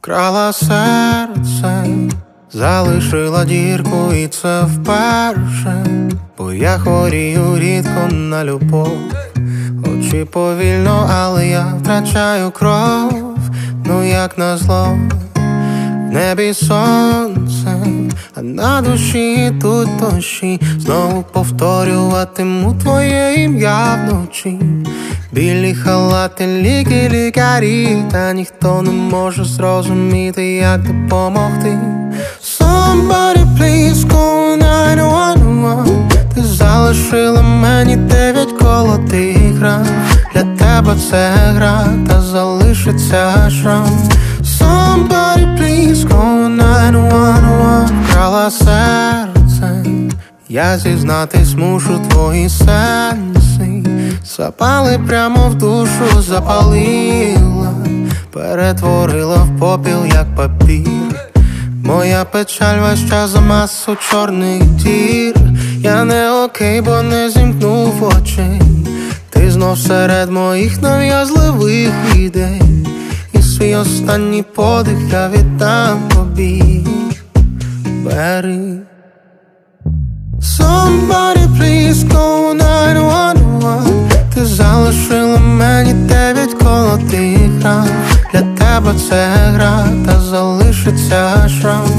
Вкрала серце, залишила дірку, і це вперше, бо я хворію рідко на любов. Очі повільно, але я втрачаю кров. Ну як назло, в небі сонце, а на душі тут дощі. Знову повторюватиму твоє ім'я вночі. Білі халати, ліки, лікарі, та ніхто не може зрозуміти, як допомогти. Somebody please call 911. Ти залишила мені 9 колотих ран. Для тебе це гра, та залишиться шрам. Somebody please call 911. Вкрала серце, я зізнатись мушу, твої сенси запали прямо в душу, запалила, перетворила в попіл, як папір. Моя печаль весь час за масу чорних дір. Я не окей, бо не зімкнув очей. Ти знов серед моїх нав'язливих ідей, і свій останній подих я віддам тобі. Бери. Somebody please call 911. Ти залишила мені 9 колотих ран. Для тебе це гра, та залишиться шрам.